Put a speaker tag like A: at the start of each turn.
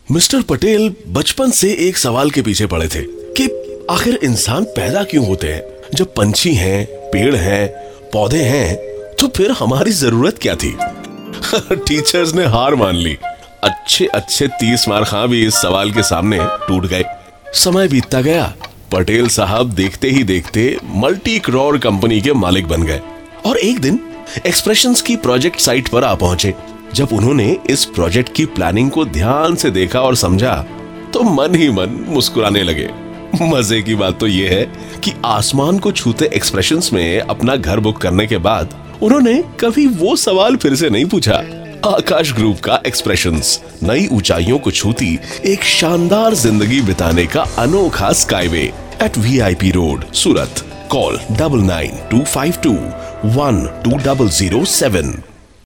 A: Mister Patel बचपन से एक सवाल के पीछे पड़े थे कि आखिर इंसान पैदा क्यों होते हैं। जब पंछी हैं, पेड़ हैं, पौधे हैं, तो फिर हमारी जरूरत क्या थी। टीचर्स ने हार मान ली। अच्छे 30 मार्क हाँ भी इस सवाल के सामने टूट गए। समय बीतता गया। पटेल साहब देखते ही देखते मल्टी करोड़ कंपनी के मालिक बन गए और एक दिन एक्सप्रेशंस की प्रोजेक्ट साइट पर आ पहुंचे। जब उन्होंने इस प्रोजेक्ट की प्लानिंग को ध्यान से देखा और समझा तो मन ही मन मुस्कुराने लगे। मजे की बात तो यह है कि आसमान को छूते एक्सप्रेशंस में अपना घर बुक करने के बाद उन्होंने कभी वो सवाल फिर से नहीं पूछा। आकाश ग्रुप का एक्सप्रेशंस नई ऊंचाइयों को छूती एक शानदार जिंदगी बिताने का अनोखा skyway at VIP road, Surat. Call 9925212007।